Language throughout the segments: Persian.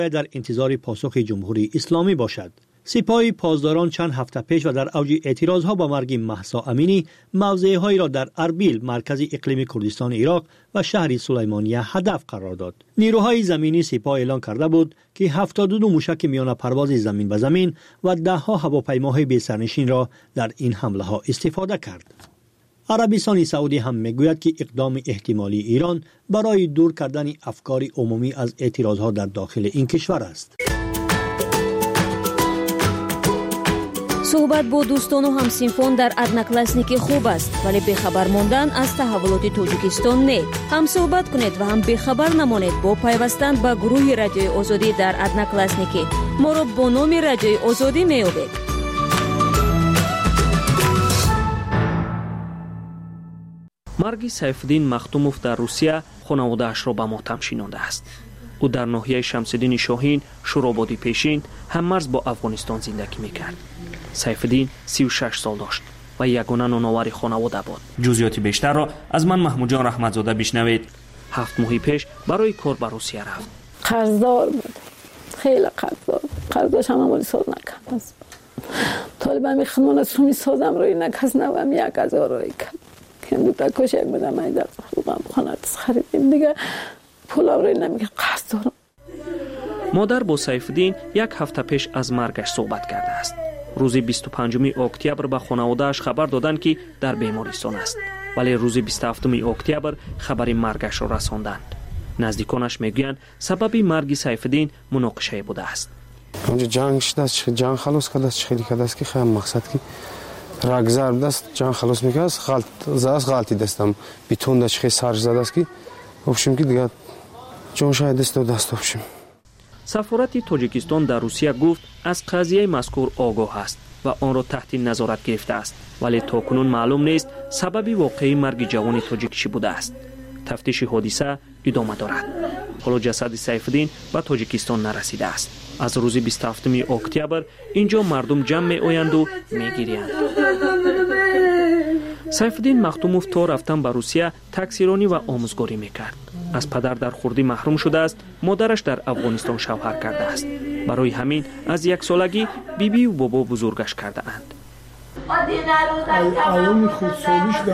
در انتظار پاسخ جمهوری اسلامی باشد. سپاه پاسداران چند هفته پیش و در اوج اعتراضها با مرگ مهسا امینی موضعهایی را در اربیل مرکز اقلیم کردستان عراق و شهر سلیمانیه هدف قرار داد. نیروهای زمینی سپاه اعلان کرده بود که 72 موشک میان پرواز زمین به زمین و 10 هواپیماهای بی سرنشین را در این حمله ها استفاده کرد. عربستان سعودی هم میگوید که اقدام احتمالی ایران برای دور کردن افکار عمومی از اعتراضها در داخل این کشور است. صحبت با دوستان و همسینفون در ادناکلاسنیک خوب است، ولی بخبر ماندن از تحولات تاجیکستان نه. هم صحبت کنید و هم بخبر نمانید با پیوستن به گروه رادیوی آزادی در ادناکلاسنیک. ما را با نام رادیوی آزادی میابید. مرگ سیفالدین مختوموف در روسیه خانواده‌اش را به ماتم شینانده است. او در ناحیه شمس‌الدین شاهین، شورابادی پیشین، هممرز با افغانستان زندگی میکرد. سیفالدین 36 سال داشت و یگانه نانآور خانواده بود. جزئیات بیشتر را از من محمود جان رحمتزاده بشنوید. 7 ماه پیش برای کار به روسیه رفت. قرضدار بود. خیلی قرضدار. قرضش هم مالی ساز نکرد. طالبان میخوان سومی سازم روی نکس نوام 1000 روی کرد. که دو تا کوش یک بدم من در خانه خریدیم دیگه پول روی نمیگه قرض دارم. مادر با سیفالدین 1 هفته پیش از مرگش صحبت کرده است. روز 25 اکتبر به خانواده‌اش خبر دادند که در بیمارستان است، ولی روز 27 اکتبر خبر مرگش را رساندند. نزدیکانش میگویند سبب مرگ سیفالدین مناقشه بوده است. اونجا جنگ شده است، جنگ خلاص کرده است، خیلی کرده است که خیلی مقصد که رگ ضرب است، جنگ خلاص میکنه است، غلطی دستم بیتون داشت خیلی سرش زده است که وبشیم که دیگه جون شاید دست وبشیم. سفارت تاجیکستان در روسیه گفت از قضیه مذکور آگاه است و آن را تحت نظارت گرفته است، ولی تاکنون معلوم نیست سبب واقعی مرگ جوان تاجیک چی بوده است. تفتیش حادثه ادامه دارد. حالا جسد سیفالدین به تاجیکستان نرسیده است. از روز 27 اکتبر اینجا مردم جمع می آیند و می گریند. سیفالدین مختوموف تا رفتن به روسیه تکثیرانی و آموزگاری میکرد. از پدر در خردی محروم شده است. مادرش در افغانستان شوهر کرده است. برای همین از 1 سالگی بیبی و بابا بزرگش کرده اند. ایام خودسالیش در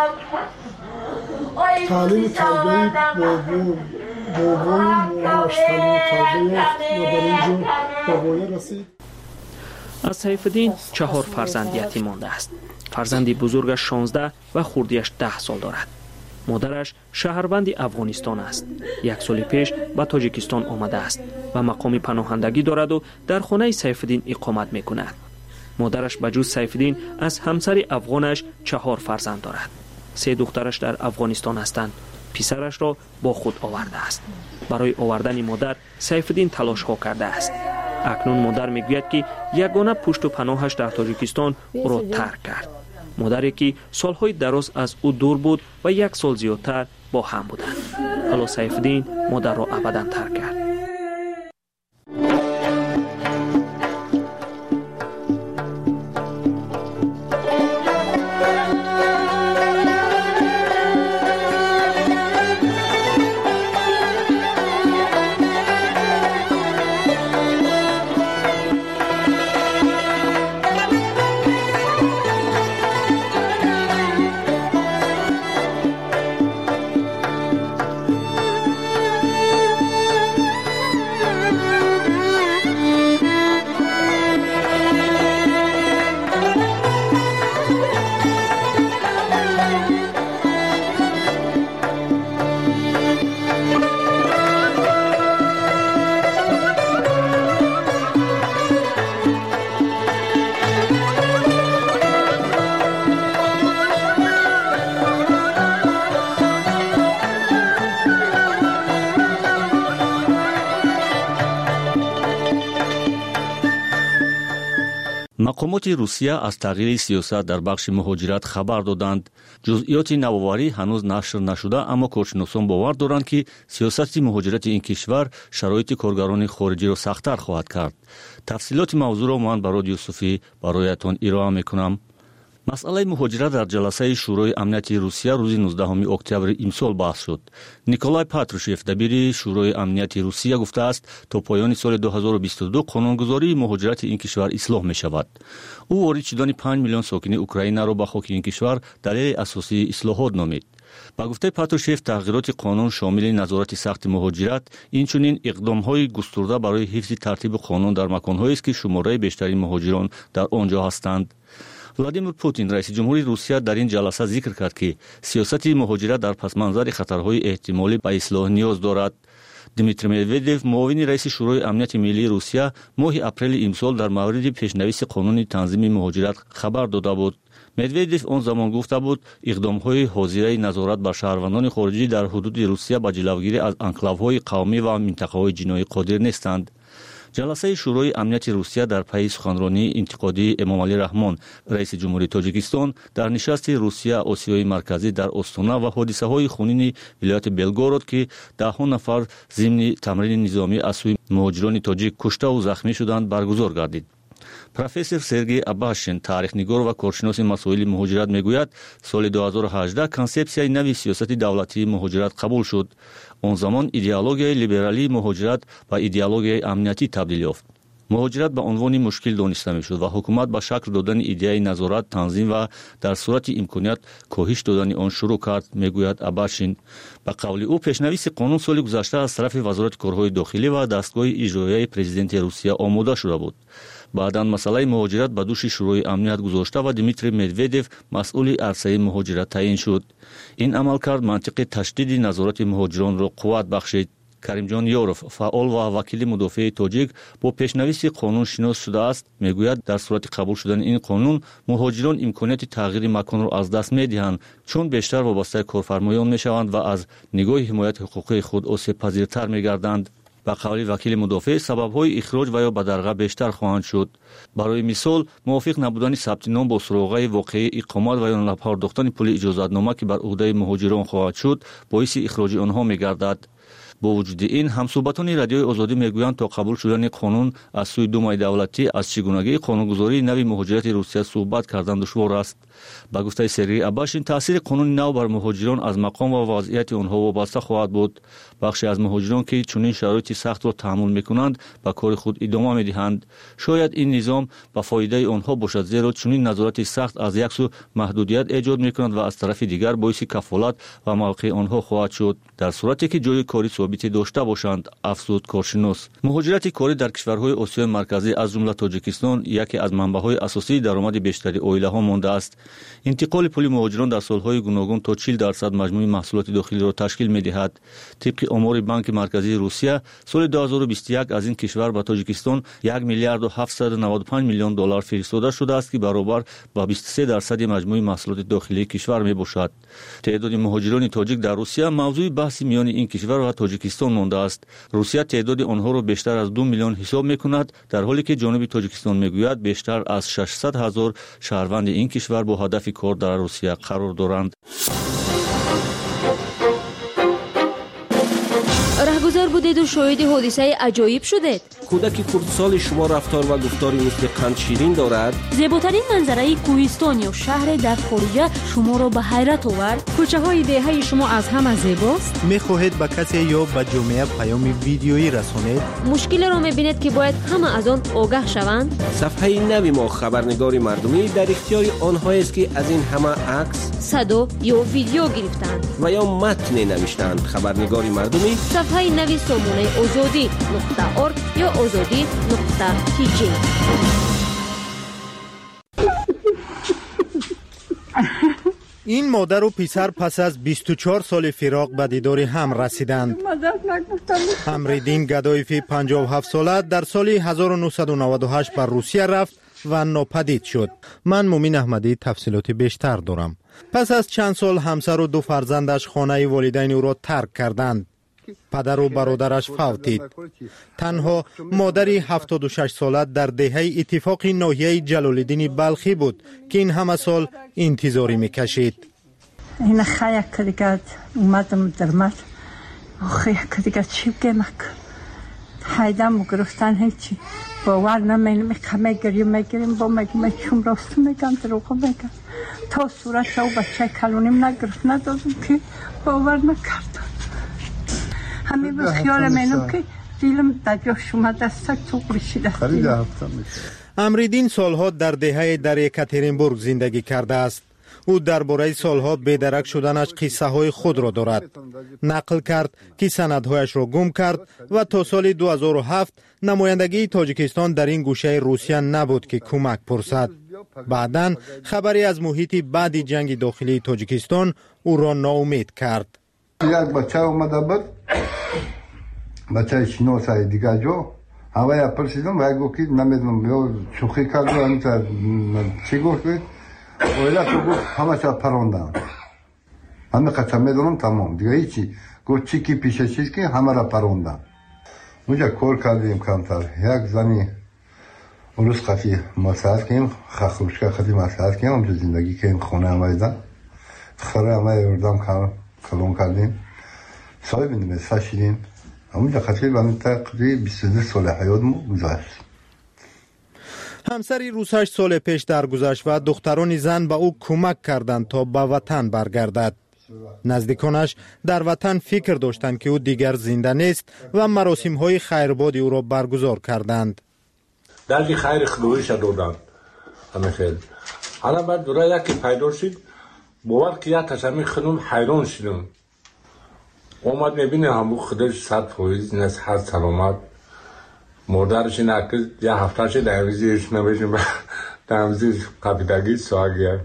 تعلیم تربیت بابای مامانش تعلیم تربیت و در اینجا بابای رسید. از سیفالدین 4 فرزند یتیم مانده است. فرزندی بزرگش 16 و خردیش 10 سال دارد. مادرش شهروند افغانستان است. 1 سال پیش به تاجیکستان آمده است و مقام پناهندگی دارد و در خانه سیفالدین اقامت میکند. مادرش بجز سیفالدین از همسر افغانش 4 فرزند دارد. 3 دخترش در افغانستان هستند. پسرش را با خود آورده است. برای آوردن مادر سیفالدین تلاش ها کرده است. اکنون مادر میگوید که یگانه پشت و پناهش در تاجیکستان او را ترک کرد. مادری که سالهای دراز از او دور بود و 1 سال زیادتر با هم بودند. حالا سیفالدین مادر را ابدا ترک کرد. مقامات روسیه از تغییر سیاست در بخش مهاجرت خبر دادند. جزئیات نوآوری هنوز نشر نشده، اما کارشناسان باور دارند که سیاست مهاجرت این کشور شرایط کارگران خارجی را سخت‌تر خواهد کرد. تفصیلات موضوع را من برای یوسفی برایتان ارائه می‌کنم. مسئله مهاجرت در جلسه شورای امنیتی روسیه روز 19 اکتبر امسال بحث شد. نیکولای پاتروشف دبیر شورای امنیتی روسیه گفته است تا پایان سال 2022 قانونگذاری مهاجرت این کشور اصلاح می شود. او وارد شدن 5 میلیون ساکن اوکراین را به خاک این کشور دلیل اساسی اصلاحات نامید. با گفته پاتروشف تغییرات قانون شامل نظارت سخت مهاجرت اینچنین اقدام‌های گسترده برای حفظ ترتیب قانون در مکان‌هایی است که شماره بیشتری مهاجران در آنجا هستند. ولادیمیر پوتین رئیس جمهوری روسیه در این جلسه ذکر کرد که سیاست مهاجرت در پس منظر خطرهای احتمالی به اصلاح نیاز دارد. دیمیتری مدودوف معاون رئیس شورای امنیت ملی روسیه ماه اپریل امسال در مورد پیشنویس قانون تنظیم مهاجرت خبر داده بود. مدودوف آن زمان گفته بود اقدام‌های حاضره نظارت بر شهروندان خارجی در حدود روسیه به جلوگیری از انکلاوهای قومی و منطقه‌های جنایی قادر نیستند. جلسه شورای امنیت روسیه در پی سخنرانی انتقادی امام علی رحمان رئیس جمهوری تاجیکستان در نشست روسیه آسیای مرکزی در استونه و حادثه‌های خونین ولایت بلگورود که ده‌ها نفر ضمن تمرین نظامی از سوی مهاجران تاجیک کشته و زخمی شدند برگزار گردید. پروفسور سرگئی اباشین تاریخ‌نگار و کارشناس مسائل مهاجرت میگوید سال 2018 کنسپسیای نوی سیاست دولتی مهاجرت قبول شد. آن زمان ایدئولوژی لیبرالی مهاجرت و ایدئولوژی امنیتی تبدیل یافت. مهاجرت به عنوان مشکل دانسته میشد و حکومت با شکل دادن ایده نظارت تنظیم و در صورت امکانیت کاهش دادن آن شروع کرد میگوید اباشین. به قول او پیشنویس قانون سال گذشته از طرف وزارت کارهای داخلی و دستگاه اجرایی پرزیدنت روسیه آماده شده بود. بعداً مسئله مهاجرت به دوش شورای امنیت گذاشته و دیمیتری مدودوف مسئول عرصه مهاجرت تعیین شد. این عملکرد منطق تشدید نظارت مهاجران را قوت بخشید. کریمجان یوروف فعال و وکیل مدافع تاجیک با پیشنویس قانون شناس شده است میگوید در صورت قبول شدن این قانون مهاجران امکانیت تغییر مکان را از دست میدهند چون بیشتر وابسته کارفرمایان میشوند و از نگاه حمایت حقوقی خود آسیب پذیرتر میگردند. با قول وکیل مدافع سبب‌های اخراج و یا بدرقه بیشتر خواهند شد. برای مثال موافق نبودن ثبت نام با سراغ واقعی اقامت و یا نپرداختن پول اجازتنامه که بر عهده مهاجران خواهد شد باعث اخراج آنها میگردد. با وجود این همصحبتان رادیوی آزادی میگویند تا قبول شدن قانون از سوی دومای دولتی از چگونگی قانونگذاری نوی مهاجرت روسیه صحبت کردن دشوار است. با گفته سرگئی اباشین تاثیر قانون نو بر مهاجران از مقام و وضعیت آنها وابسته خواهد بود. بخشی از مهاجران که چنین شرایط سخت را تحمل میکنند به کار خود ادامه میدهند. شاید این نظام به فایده آنها باشد زیرا چنین نظارت سخت از یک سو محدودیت ایجاد میکند و از طرف دیگر باعث کفالت و موقع آنها خواهد شد در صورتی که جای کاری ثابتی داشته باشند. افزود کارشناس مهاجرت کاری در کشورهای آسیای مرکزی از جمله تاجیکستان یکی از منبع‌های اساسی درآمد بیشتری عائله‌ها مانده است. انتقال پول مهاجران در سالهای گوناگون تا 40% مجموع محصولات داخلی را تشکیل می‌دهد. طبق آمار بانک مرکزی روسیه سال 2021 از این کشور به تاجیکستان 1 میلیارد و 795 میلیون دلار فرستاده شده است که برابر با 23% مجموع محصولات داخلی کشور میباشد. تعداد مهاجران تاجیک در روسیه موضوع بحث میان این کشور و تاجیکستان مانده است. روسیه تعداد آنها را بیشتر از 2 میلیون حساب میکند در حالی که جانب تاجیکستان میگوید بیشتر از 600,000 شهروند این کشور با هدف کار در روسیه قرار دارند. رهگذر بودید و شاهد حادثه عجایب شدید. کودک کردسال شما رفتار و گفتاری مثل قند شیرین دارد. زیباترین منظره کوهستان یا شهر در خارج شما را به حیرت آورد. کوچه های دهه شما از همه زیباست. میخواهید به کسی یا به جامعه پیام ویدیویی رسانید. مشکل را میبینید که باید همه از آن آگاه شوند. صفحه نوی ما خبرنگار مردمی در اختیار آنهایی است که از این همه عکس، صدا یا ویدیو گرفتند و یا متن نوشتند. خبرنگار مردمی صفحه نوی سامانه azadi.org یا azadi.tg. این مادر و پسر پس از 24 سال فراق به دیدار هم رسیدند. امریدین گدایفی 57 ساله در سال 1998 بر روسیه رفت و ناپدید شد. من مومین احمدی تفصیلات بیشتر دارم. پس از چند سال همسر و 2 فرزندش خانه والدین او را ترک کردند. پدر و برادرش فوتید. تنها مادری 76 ساله در دهه اتفاق ناحیه جلال‌الدین بلخی بود که این همه سال انتظاری میکشید. این خیلی که دیگه اومدم درمت خیلی که دیگه چی بگم حیدم و گرفتن هیچی باور نمی‌کنم همه گریم با مگه چون راست میگم دروغ میگم تا صورت او بچه کلونیم نگرفت ندادم که باور نکردم همین به خیال منم که دیلم در جاش اومد دستک تو قریشی امریدین سالها در دهه در یکاترینبورگ زندگی کرده است. او درباره سالها بی‌درک شدنش قصه های خود را دارد. نقل کرد که سندهایش را گم کرد و تا سال 2007 نمایندگی تاجیکستان در این گوشه روسیه نبود که کمک پرسد. بعداً خبری از محیط بعد جنگ داخلی تاجیکستان او را ناامید کرد. یک بچه اومده بود، بچه 9 سال دیگه جو هوا پرسیدم و گفت نمیدونم شوخی کرد چی گفت اولا تو گفت همه چه پروندن همه قطعه میدونم تمام دیگه هیچی گفت چی که پیشه چیز که همه را پروندن اونجا کار کردیم کمتر یک زنی روز خفی مساعد کردیم خخروشکا خفی مساعد کردیم اونجا زندگی کردیم خونه همه ایدن خره همه اردم کلون کردیم سای بینیم ساشیدیم اونجا خفی بانده تقریب 22 سال حیاتمو گذاشت. همسری روز 8 سال پیش درگذشت و دختران زن به او کمک کردند تا به وطن برگردد. نزدیکانش در وطن فکر داشتند که او دیگر زنده نیست و مراسم های خیربادی او را برگزار کردند. درگی خیر خلویش دادند. همه خیلی. حالا بعد دوره یکی پیدا شد باور که یک تشمی خانم حیران شدم. اومد میبینه همون خودش 100% نصحت سلامت مردارش نکرد یا هفتهش دویزیش نبیشیم دویزیش قبیدگی ساگیر.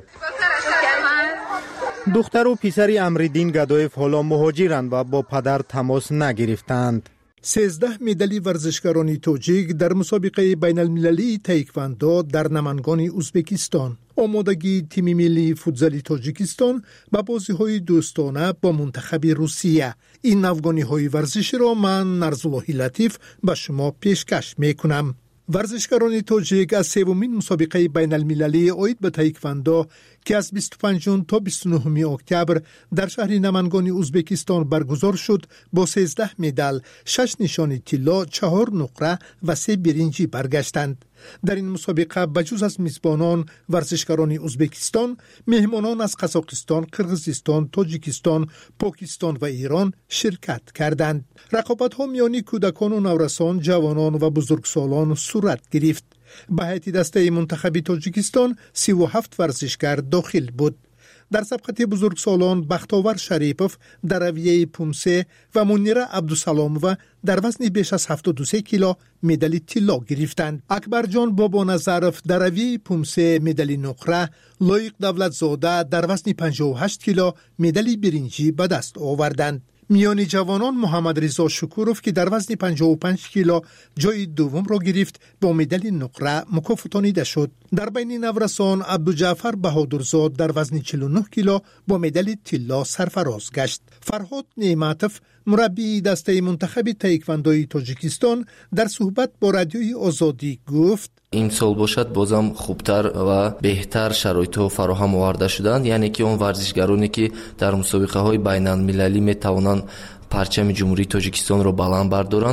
دختر و پسری امریدین گدایف حالا مهاجرند و با پدر تماس نگرفتند. 13 مدالی ورزشکاران تاجیک در مسابقه بین المللی تایکواندو در نمنگان ازبکستان. آمادگی تیم ملی فوتزال تاجیکستان با بازی‌های دوستانه با منتخب روسیه. این افغانی‌های ورزشی را من نرزالله لطیف به شما پیشکش می‌کنم. ورزشکاران تاجیک از سومین مسابقه بین المللی اید به تایکواندو که از 25 تا 29 اکتبر در شهر نمنگان ازبکستان برگزار شد با 13 مدال، 6 نشان طلا، 4 نقره و 3 برنجی برگشتند. در این مسابقه بجز از میزبانان ورزشکاران ازبکستان، مهمانان از قزاقستان، قرغیزستان، تاجیکستان، پاکستان و ایران شرکت کردند. رقابت‌ها میان کودکان و نورسان، جوانان و بزرگسالان صورت گرفت. به هیئت دسته منتخب تاجیکستان 37 ورزشکار داخل بود. در سبقت بزرگسالان بختاور شریپوف در رویه پومسه و منیره عبدالسلامووا در وزن بیش از 73 کیلو مدال طلا گرفتند. اکبرجان بابا نظرف در رویه پومسه مدال نقره، لایق دولت زاده در وزن 58 کیلو مدال برنجی به دست آوردند. میان جوانان محمد رضا شکوروف که در وزن 55 کیلو جای دوم را گرفت با مدال نقره مکافاتانیده شد. در بین نورسان عبدالجعفر بهادرزاد در وزن 49 کیلو با مدال طلا سرفراز گشت. فرهاد نعمتوف مربی دسته منتخب تایکواندوی تاجیکستان در صحبت با رادیوی آزادی گفت این سال باشد بازم خوبتر و بهتر شرایط فراهم آورده شدند، یعنی که اون ورزشکارانی که در مسابقه های بین المللی میتوانند پرچم جمهوری تاجیکستان را بلند بردارند،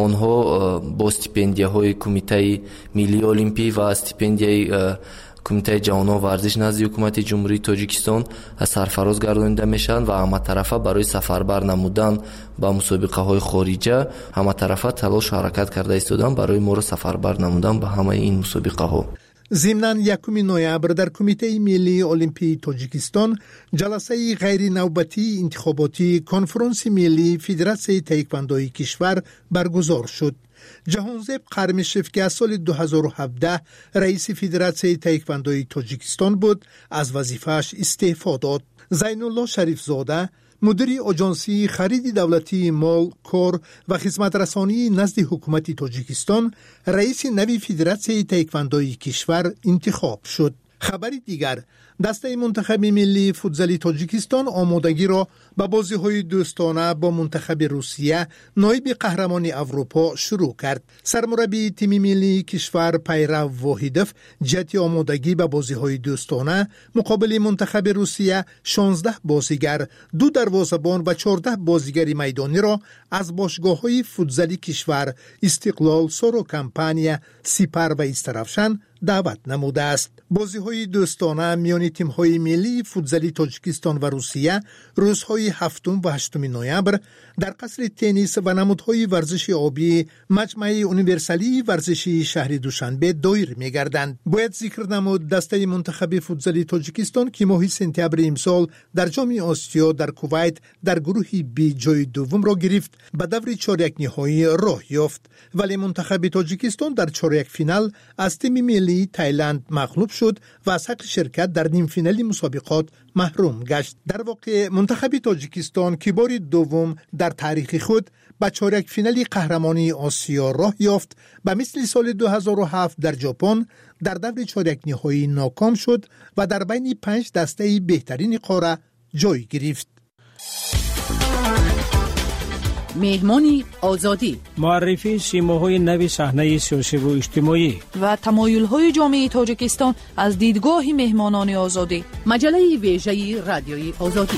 آنها با استیپندیاهای کمیته ملی المپی و استیپندیای کمیته جوانان ورزش نزد حکومت جمهوری تاجیکستان سرفراز گردانیده میشن و همه طرفه برای سفربر نمودن با مسابقه های خارجه همه طرفه تلاش حرکت کرده ایستادن برای ما را سفربر نمودن به همه این مسابقه ها. ضمناً 1 نوامبر در کمیته ملی المپی تاجیکستان جلسه غیر نوبتی انتخاباتی کنفرانس ملی فدراسیون تایکواندوی کشور برگزار شد. جهانزیب قرمشف که از سال 2017 رئیس فدراسیون تایکواندوی تاجیکستان بود از وظیفه‌اش استعفا داد. زین الله شریف زاده مدیر آژانسی خرید دولتی مال، کار و خدمت رسانی نزد حکومت تاجیکستان رئیس نوی فدراسیون تایکواندوی کشور انتخاب شد. خبر دیگر، دسته منتخب ملی فوتزالی تاجیکستان آمادگی را به بازی‌های دوستانه با منتخب روسیه نایب قهرمان اروپا شروع کرد. سرمربی تیم ملی کشور پیرو واحدوف جهت آمادگی به بازی‌های دوستانه مقابل منتخب روسیه 16 بازیگر، 2 دروازه‌بان و 14 بازیگر میدانی را از باشگاه‌های فوتزالی کشور استقلال، سورو کمپانیا، سپر و استرافشان دعوت نموده است. بازی‌های دوستانه میان تیم‌های ملی فوتزالی تاجیکستان و روسیه روزهای 7 و 8 نوامبر در قصر تنیس و نمودهای ورزش آبی مجمع یونیورسالی ورزشی شهر دوشنبه دایر می‌گردند. باید ذکر نمود دسته منتخب فوتزالی تاجیکستان که ماه سپتامبر امسال در جام آسیا در کویت در گروه بی جای دوم را گرفت، به دور چهارک نهایی راه یافت، ولی منتخب تاجیکستان در چهارک فینال از تیم ملی تایلند مغلوب شد و از حق شرکت در نیم فینالی مسابقات محروم گشت. در واقع منتخب تاجیکستان که بار دوم در تاریخ خود به چهارک فینالی قهرمانی آسیا راه یافت، به مثل سال 2007 در ژاپن در دور چهارک نهایی ناکام شد و در بین 5 دسته بهترین قاره جای گرفت. مهمانی آزادی، معرفی سیماهای نو صحنه سیاسی و اجتماعی و تمایل‌های جامعه تاجیکستان از دیدگاه مهمانان آزادی. مجله ویژه رادیوی آزادی.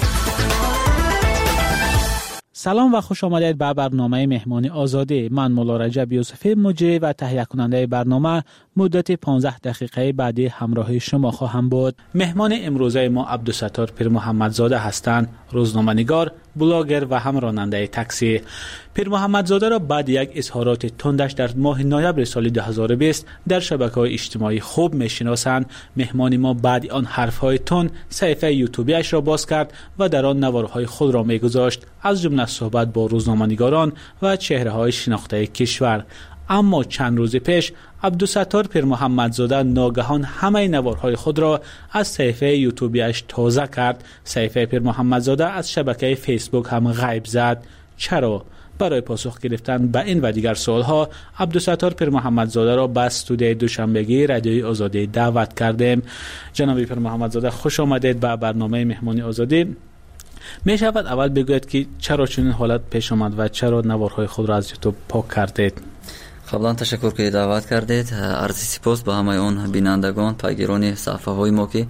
سلام و خوش آمدید به برنامه مهمانی آزادی. من مولا رجب یوسف مجری و تهیه کننده برنامه مدت 15 دقیقه بعدی همراه شما خواهم بود. مهمان امروزه ما عبدالستار پیر محمدزاده هستند، روزنامه‌نگار، بلاگر و هم راننده تاکسی. پیر محمدزاده را بعد یک اظهارات تندش در ماه نوامبر سال 2020 در شبکه‌های اجتماعی خوب می‌شناسند. مهمان ما بعد آن حرف‌های تند صفحه یوتیوبیش را باز کرد و در آن نوارهای خود را می‌گذاشت، از جمله صحبت با روزنامه‌نگاران و چهره‌های شناخته کشور. اما چند روز پیش عبدالستار پیر محمدزاده ناگهان همه نوارهای خود را از صفحه یوتیوبیش تازه کرد. صفحه پیر محمدزاده از شبکه فیسبوک هم غیب زد. چرا؟ برای پاسخ گرفتن به این و دیگر سوالها عبدالستار پیر محمدزاده را به استودیوی دوشنبگی رادیوی آزادی دعوت کردیم. جناب پیر محمدزاده خوش آمدید به برنامه مهمانی آزادی. می شود اول بگوید که چرا چنین حالت پیش آمد و چرا نوارهای خود را از یوتیوب پاک کردید؟ قبلا تشکر که دعوت کردید. عرض سپاس به همه اون بینندگان، پیگیران صفحه های ما که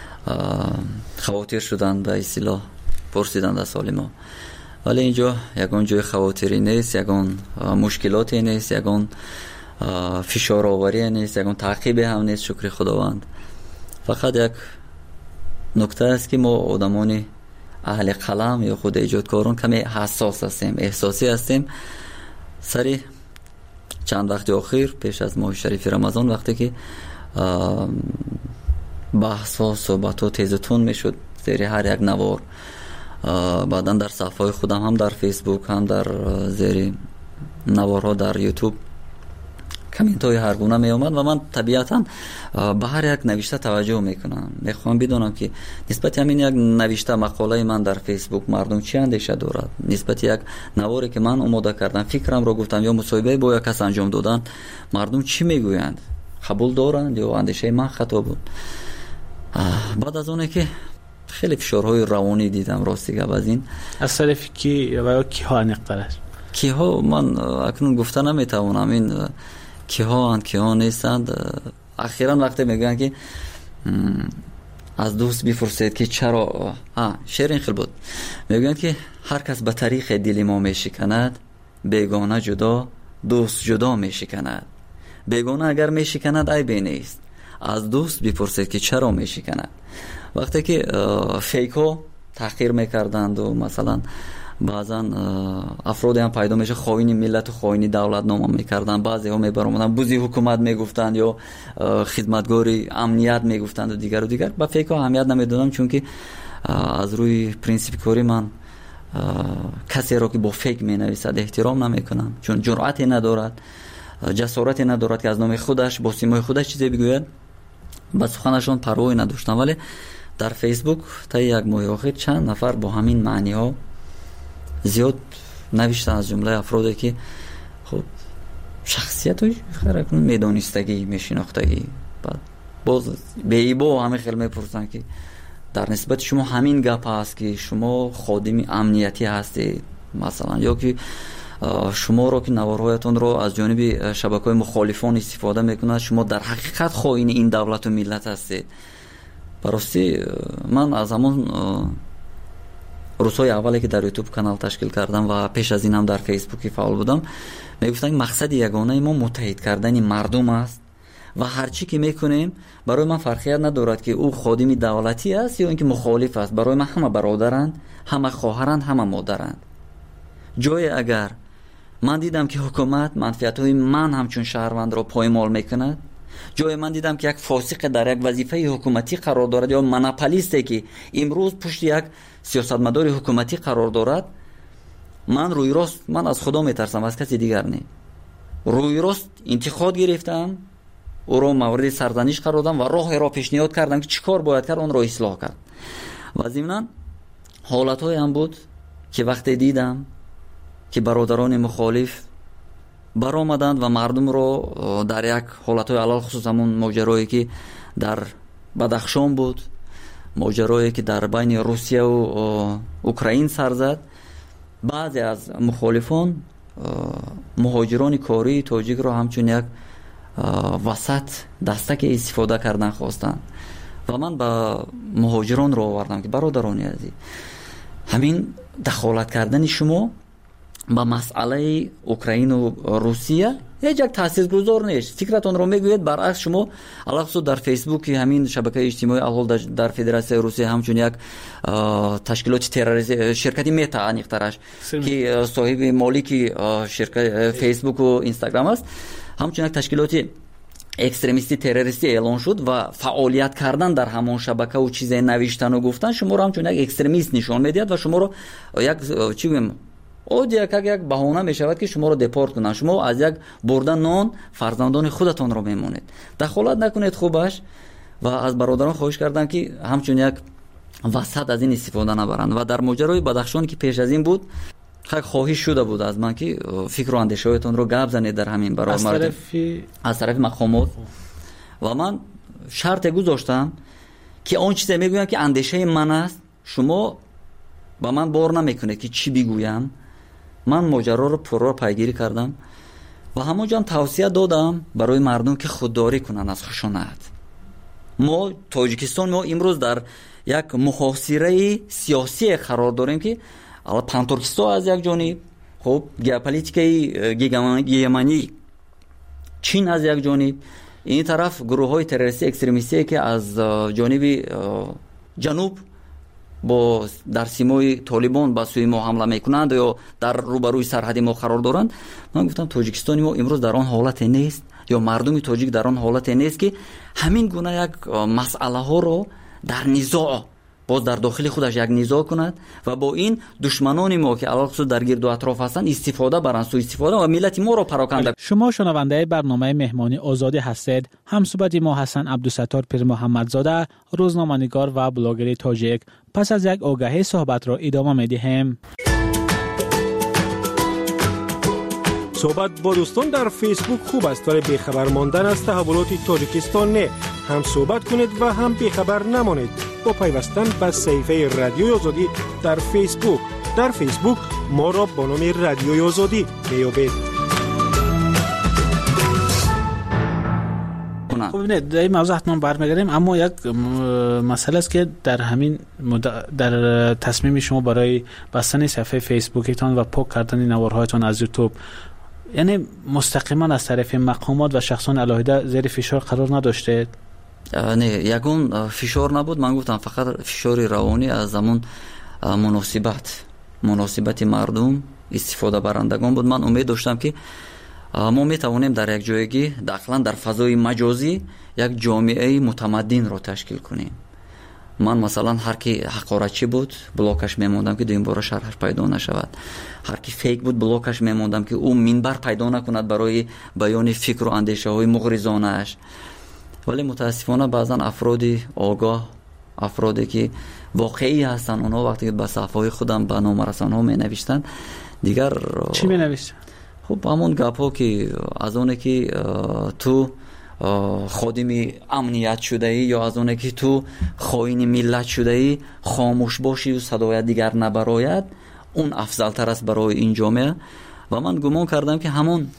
خواطر شدند به اصطلاح پرسیدند از سال ما. ولی اینجا یگان جای خواطری نیست، یگان مشکلاتی نیست، یگان فشار آوری نیست، یگان تعقیب هم نیست، شکر خداوند. فقط یک نکته است که ما آدمان اهل قلم یا خود ایجادکاران کمی حساس هستیم، احساسی هستیم. سری چند وقت اخیر پیش از ماه شریف رمضان وقتی که بحث ها صحبت ها تیزتون میشد زیر هر یک نوار، بعدا در صفحه خودم هم در فیسبوک هم در زیر نوارها در یوتیوب کامنت های هر گونه می اومد و من طبیعتا به هر یک نوشته توجه میکنم. میخوام بدونم که نسبت همین یک نوشته مقاله من در فیسبوک مردم چی اندیشه دارد، نسبت یک نواری که من آماده کردم فکرم را گفتم یا مصاحبه با یک کس انجام دادن مردم چی میگویند، قبول دارند یا اندیشه من خطا بود. بعد از اونه که خیلی فشارهای روانی دیدم راستی گپ از این از طرف کی و کی ها نقطه‌اش کی ها من اکنون گفته نمیتوانم این کی ها اند کی ها نیستند. اخیراً وقتی میگن که از دوست بپرسید که چرا شعر این خیلی بود، میگن که هر کس به طریق دل ما میشکند، بیگانه جدا دوست جدا میشکند. بیگانه اگر میشکند عیبی نیست، از دوست بپرسید که چرا میشکند. وقتی که فیک ها تحقیر میکردند و مثلا بعضا افرادی هم پیدا میشه خائن ملت و خائن دولت نام میکردن، بعضی ها میبرامدن بوزی حکومت میگفتند یا خدمتگاری امنیت میگفتند و دیگر. با فیک ها اهمیت نمیدادم، چون که از روی پرینسیپ کاری من کسی را که با فیک مینویسد احترام نمیکنم، چون جرأتی ندارد، جسارتی ندارد که از نام خودش با سیمای خودش چیزی بگوید. با سخنشان پروایی نداشتم. ولی در فیسبوک تا یک ماه اخیر چند نفر با همین معنی ها زیاد نوشتن، از جمله افرادی که خب شخصیت های خیلی میدانستگی میشناختگی، بعد باز به ایبو همه خیلی میپرسن که در نسبت شما همین گپ هست که شما خادم امنیتی هستید مثلا، یا که شما رو که نوارهایتون رو از جانب شبکه‌های مخالفان استفاده میکنند، شما در حقیقت خائن این دولت و ملت هستید. براستی من از همون روزهای اولی که در یوتیوب کانال تشکیل کردم و پیش از این هم در فیسبوک فعال بودم میگفتن مقصد یگانه ما متحد کردن مردم است و هرچی که میکنیم برای من فرقیت ندارد که او خادم دولتی است یا اینکه مخالف است. برای من همه برادرند، همه خواهرند، همه مادرند. جای اگر من دیدم که حکومت منفعت‌های من همچون شهروند را پایمال میکند، جای من دیدم که یک فاسق در یک وظیفه حکومتی قرار دارد یا مونوپولیستی که امروز پشت یک سیاستمدار حکومتی قرار دارد، من روی راست من از خدا میترسم، از کسی دیگر نه. روی راست انتقاد گرفتم، او را مورد سرزنش قرار دادم و راه را پیشنهاد کردم که چیکار باید کرد اون را اصلاح کرد. و ضمناً حالت‌های هم بود که وقتی دیدم که برادران مخالف برآمدند و مردم رو در یک حالت‌های علل خصوص همون ماجرایی که در بدخشان بود، ماجرایی که در بین روسیه و اوکراین سر زد، بعضی از مخالفان مهاجران کاری تاجیک رو همچون یک وسط دستک استفاده کردن خواستن و من با مهاجران رو آوردم که برادرانی عزیز، همین دخالت کردن شما با مسئله اوکراین و روسیه یک تاثیرگذار نیست. فکرتون رو میگوید برعکس شما علاوه در فیسبوک همین شبکه اجتماعی الحال در فدراسیون روسیه همچون یک تشکیلات تروریستی شرکتی متا انیخترش که صاحب مالک شرکت فیسبوک و اینستاگرام است، همچون یک تشکیلات اکستریمیستی تروریستی اعلان شد و فعالیت کردن در همون شبکه و چیزای نوشتن و گفتن شما رو همچون یک اکستریمیست نشان میدید و شما رو یک چی میگم یک بهانه میشود که شما رو دپورت کنن. شما از یک بردن نان فرزندان خودتون رو میمونید. دخالت نکنید خوبش و از برادران خواهش کردم که همچون یک وسط از این استفاده نبرند. و در ماجرای بدخشان که پیش از این بود خواهش شده بود از من که فکر و اندیشه‌هایتون رو گپ زنید در همین برای از طرف مقامات و من شرط گذاشتم که اون چیزی میگویم که اندیشه من است شما با من بار نمیکنه که چی بگویم. من ماجرا رو پرو پیگیری کردم و همونجا هم توصیه دادم برای مردم که خودداری کنن از خشونت. ما تاجیکستان ما امروز در یک محاصره سیاسی قرار داریم که الان پانتورکیستان از یک جانب، خب ژئوپلیتیکای گیمانی چین از یک جانب، این طرف گروه‌های تروریستی اکستریمیستی که از جانب جنوب با در سیمای طالبان با سوی ما حمله میکنند یا در روبروی سرحدی ما قرار دارند. من گفتم تاجیکستان ما امروز در آن حالت نیست یا مردم تاجیک در آن حالت نیست که همین گونه یک مسئله ها رو در نزاع باز در داخل خودش یک نزاع کند و با این دشمنان ما که علاوه در گرد و اطراف هستند استفاده برند، سوء استفاده و ملت ما را پراکنده. شما شنونده برنامه مهمانی آزادی هستید. همصحبت ما حسن عبدالستار پیر محمدزاده، روزنامه‌نگار و بلاگر تاجیک. پس از یک آگهی صحبت را ادامه می‌دهیم. صحبت با دوستان در فیسبوک خوب است ولی بیخبر ماندن از تحولات تاجیکستان نه. هم صحبت کنید و هم بیخبر نمانید با پیوستن به صفحه رادیوی آزادی در فیسبوک. در فیسبوک ما را با نام رادیوی آزادی میابید. خب نه در این موضوع حتما برمیگردیم، اما یک مسئله است که در همین در تصمیم شما برای بستن صفحه فیسبوکتان و پاک کردن نوارهایتان از یوتیوب، یعنی مستقیما از طرف مقامات و شخصان علاهده زیر فشار قرار نداشته؟ نه، یگون فشار نبود. من گفتم فقط فشار روانی از همون مناسبت مردم استفاده برندگان بود. من امید داشتم که ما میتوانیم در یک جایگی داخلا در فضای مجازی یک جامعه متمدن را تشکیل کنیم. من مثلا هر کی حقارتچی بود بلاکش میموندم که دویم بار شرحش پیدا نشود، هر کی فیک بود بلاکش میموندم که او منبر پیدا نکند برای بیان فکر و اندیشه های مغرضانه اش. ولی متاسفانه بعضا افرادی آگاه، افرادی که واقعی هستن، اونها وقتی که به صفحه خودم به نامرسان ها می نوشتن دیگر چی می نوشتن؟ خب همون گپ ها که از اونه که تو خادم امنیت شده ای یا از اونه که تو خائن ملت شده ای خاموش باشی و صدای دیگر نبراید، اون افضل تر است برای این جامعه. و من گمان کردم که همون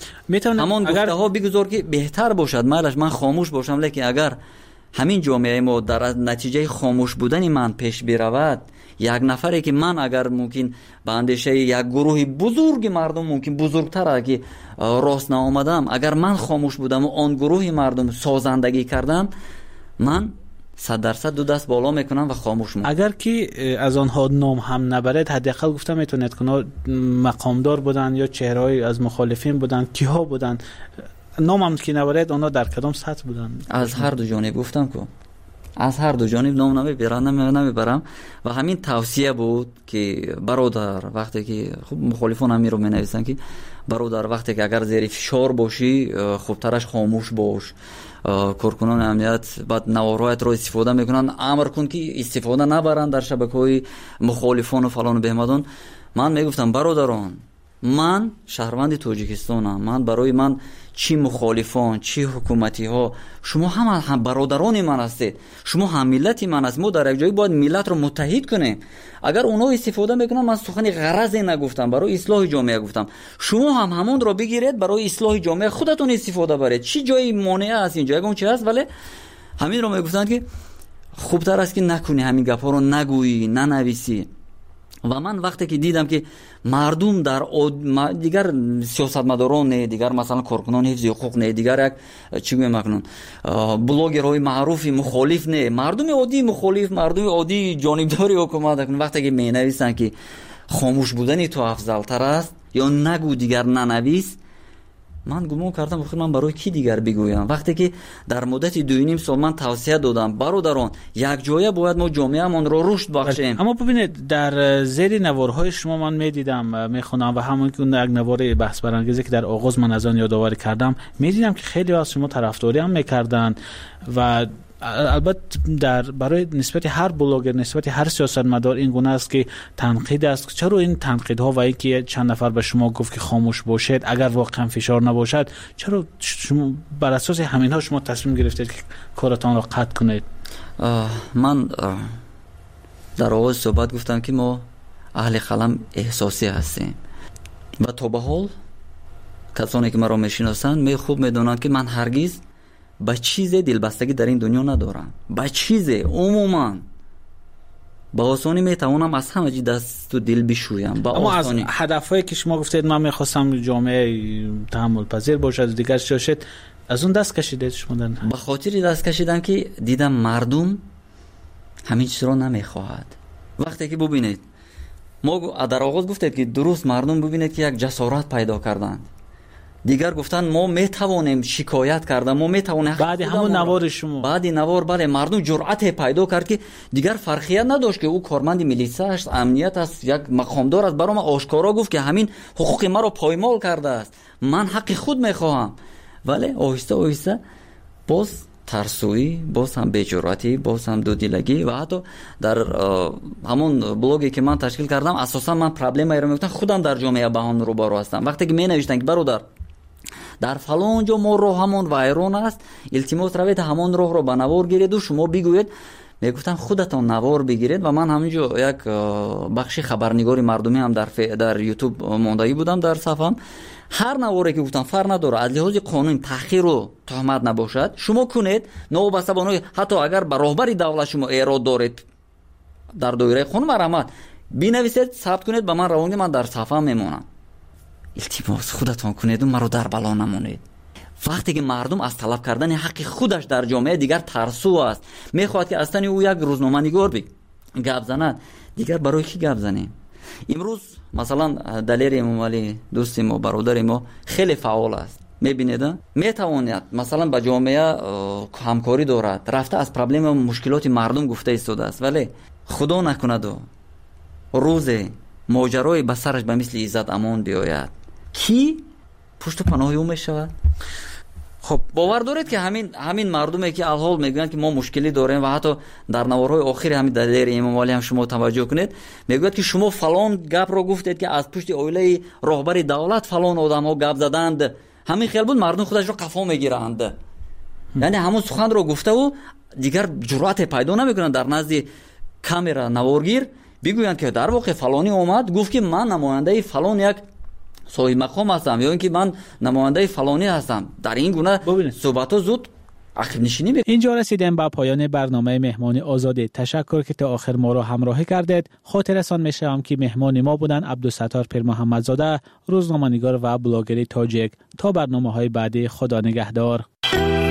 گفته ها بگذار که بهتر باشد، من خاموش باشم، لیکن اگر همین جامعه ما در نتیجه خاموش بودن من پیش برود، یک نفری که من اگر ممکن به اندیشه یک گروه بزرگ مردم ممکن بزرگتر که راست نآمدم، اگر من خاموش بودم و آن گروه مردم سازندگی کردم، من 100% دو دست بالا میکنم و خاموش میکنم. اگر که از آنها نام هم نبرد، حداقل گفتم میتونید که مقامدار بودن یا چهره‌ای از مخالفین بودن، کیها بودن، نام هم که نبرد اونا در کدام سطح بودن؟ از هر دو جانب گفتم که از هر دو جانب نام نمیبرم و همین توصیه بود که برادر وقتی که خب مخالفان هم می رو می نویسن که برادر وقتی که اگر زیر فشار باشی خوبترش خاموش باش. کارکنان امنیت بعد نوارهایت رو استفاده میکنن، امر کن که استفاده نبرن در شبکه‌های مخالفان و فلان و بهمدان. من میگفتم برادران، من شهروند تاجیکستانم، من برای من چی مخالفان چی حکومتی ها، شما هم برادران من هستید، شما هم ملت من هستید. ما در یک جایی باید ملت رو متحد کنیم. اگر اونا استفاده میکنن، من سخن غرضی نگفتم، برای اصلاح جامعه گفتم، شما هم همون رو بگیرید برای اصلاح جامعه خودتون استفاده برید. چی جایی مانع است اینجا اون چی هست، ولی همین رو میگفتن که خوبتر است که نکنی، همین گپا رو نگویی ننویسی. و من وقتی که دیدم که مردم در دیگر سیاستمداران نه، دیگر مثلا کارکنان حفظ حقوق نه، دیگر یک چی میگن بلاگرهای معروفی مخالف نه، مردم عادی مخالف، مردم عادی جانبداری حکومت، وقتی که مینویسن که خاموش بودن تو افضل تر است یا نگو دیگر ننویس، من گمان کردم خود من برای کی دیگر بگویم. وقتی که در مدت 2.5 سال من توصیه دادم برادران یک جایه باید ما جامعه‌مون رو رشد بخشیم. اما ببینید در زیر نوارهای شما من میدیدم میخونم و همون که اون یک نوار بحث برانگیزی که در آغاز من از آن یادآوری کردم، میدیدم که خیلی از شما طرفداری هم میکردن و البته برای نسبت هر بلاگر، نسبت هر سیاستمدار این گونه است که تنقید است. چرا این تنقیدها و اینکه چند نفر به شما گفت که خاموش باشید اگر واقعا فشار نباشد، چرا شما بر اساس همینها شما تصمیم گرفتید که کارتان را قطع کنید؟ من در آغاز صحبت گفتم که ما اهل قلم احساسی هستیم و تا به حال کسانی که مرا میشناسند خوب میدونند که من هرگز با چیز دلبستگی در این دنیا ندارم. با چیز عموما با آسانی میتوانم از همه چی دست و دل بشویم. اما از هدفهایی که شما گفتید من میخواستم جامعه تحمل پذیر باشد و دیگر شد، از اون دست کشیدید شما؟ به خاطر دست کشیدم که دیدم مردم همین چیز رو نمیخواهد. وقتی که ببینید ما در آغاز گفتید که درست مردم ببینید که یک جسارت پیدا کردند، دیگر گفتن ما میتوانیم شکایت کردن، ما میتوانیم. بعد همون نوار شما، بعد نوار بله مردم جرأت پیدا کرد که دیگر فرقیت نداشت که او کارمند میلیسا است، امنیت است، یک مقامدار است، برام آشکارا گفت که همین حقوق ما رو پایمال کرده است، من حق خود میخواهم. ولی آهسته آهسته باز ترسویی، باز هم بی‌جرأتی، باز هم دودیلگی و حتی در همون بلوگی که من تشکیل کردم اساسا من پرابلمی رو میگفتم خودم در جامعه بهان رو بارو هستم. وقتی که می نوشتن که برادر در فلان جا ما راه همون وایرون است، التماس روید همون راه رو به نوار گیرید و شما بگوید، میگفتن خودتون نوار بگیرید. و من همینجا یک بخشی خبرنگاری مردمی هم در یوتیوب موندگی بودم در صفحم. هر نواری که گفتم فرق نداره، از لحاظ قانون تأخیر و تهمت نباشد شما کنید، نوبسته بانوی حتی اگر به راهبری دولت شما ایراد دارید در دایره قانون مرحمت بنویسید، ثبت کنید، به من روانید، من در صفحه میمونم. التماس خودتون کنید و مرا در بلا نمونید. وقتی که مردم از طلب کردن حق خودش در جامعه دیگر ترسو است، میخواد که اصلا او یک روزنامه‌نگار گپ زند، دیگر برای کی گپ زنیم؟ امروز مثلا دلیر امام علی دوست ما، برادر ما خیلی فعال است، میبینید میتواند مثلا با جامعه همکاری دارد، رفته از پرابلم و مشکلات مردم گفته ایستاده است، ولی خدا نکند و روز ماجرای به سرش به مثل عزت امان بیاید، کی پشت و پناه او میشود؟ خب باور دارید که همین مردمی که الحال میگن که ما مشکلی داریم و حتی در نوارهای آخر همین دلیر امام علی هم شما توجه کنید میگوید که شما فلان گپ رو گفتید که از پشت اویله راهبر دولت فلان آدم‌ها گپ زدند، همین خیال بود مردم خودش رو قفا میگیرند. یعنی همون سخن رو گفته و دیگر جرأت پیدا نمیکنن در نزد کامرا نوارگیر بگویند که در واقع فلانی اومد گفت که من نماینده فلان یک صاحب مقام هستم یا اینکه من نماینده فلانی هستم. در این گونه صحبت‌ها زود عقب نشینی میکنه. اینجا رسیدیم به پایان برنامه مهمان آزاد. تشکر که تا آخر ما را همراهی کردید. خاطررسان میشم که مهمان ما بودن عبدالستار پیر محمدزاده، روزنامه‌نگار و بلاگر تاجیک. تا برنامه‌های بعدی، خدا نگهدار.